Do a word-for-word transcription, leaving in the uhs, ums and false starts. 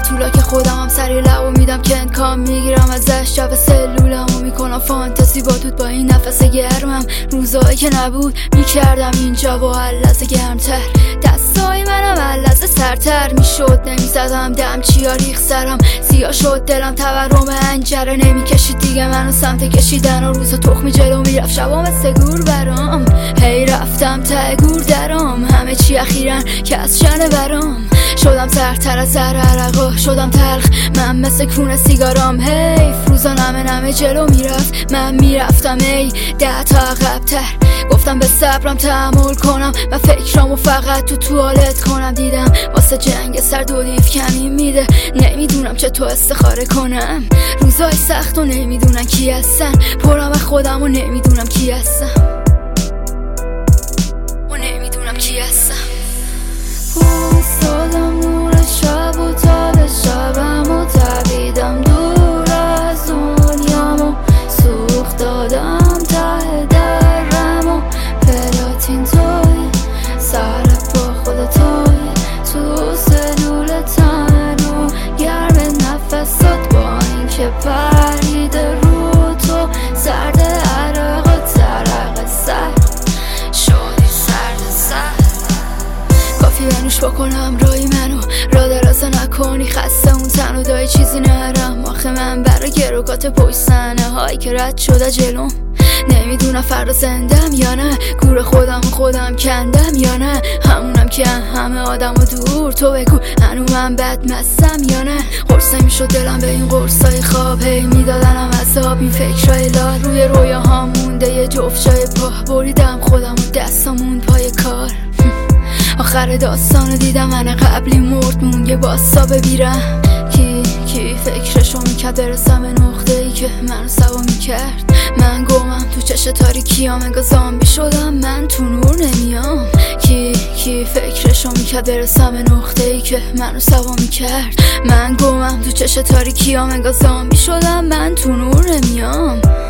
طولا که خودم هم سری لبو میدم کند کام میگیرم ازش جو سلولمو میکنم فانتزی با دود با این نفس گرمم روزایی که نبود میکردم اینجا با هر لحظه گرمتر دستای منم هر لحظه سرتر میشد نمیزدم دم چیا ریخ سرم سیاه شد دلم تورم انجره نمیکشید دیگه منو سمت کشیدن و روزا تخمی جلو میرفت شبا مثل گور برام هی رفتم ته گور درام همه چی اخیرا که از شنه برام شدم سرتر از سر عرقا شدم تلخ من مثل کون سیگارام هی روزا نمه نمه جلو میرفت من میرفتم ای ده تا عقب‌تر گفتم به صبرم تحمل کنم و فکرامو فقط تو توالت کنم دیدم واسه جنگ سر دو دیف کمی میده نمیدونم چطور استخاره کنم روزای سخت و نمیدونم کی هستن پرم خودم و نمیدونم کی هستم و نمیدونم کی هستم پوستادم نور شب و تاب شبم و دویدم دور از دنیامو سوخت دادم ته درم و پلاتین توی سر با خود توی تو سلول تن و گرم نفسات با این که پریده رو تو سرد عرق و ترق سر شدی سرد سر کافی بنوش بکنم رای منو را درازه نکنی خسته اون تن و دای چیزی نرم آخه من برای گروگات پشت صحنه هایی که رد شده جلوم نمیدونم فردا زندم یا نه گور خودم و خودم کندم یا نه همونم که همه آدم و دور تو بگو هنو من بد مستم یا نه قرصه میشد دلم به این قرصای خواب هی میدادنم عذاب این فکرهای لال روی رویاها مونده یه جفت جای پا بریدم خودم و دستامون پای کار آخر داستانو دیدم من قبلی مرد مون یه باستا ببیرم کی کی فکرشو میکرد برسم به نقطه ای که منو سوا میکرد من گمم تو چش تاریکیام انگار زامبی شدم من تو نور نمیام کی کی فکرشو میکرد برسم به نقطه ای که منو سوا میکرد من گمم تو چش تاریکیام انگار زامبی شدم من تو نور نمیام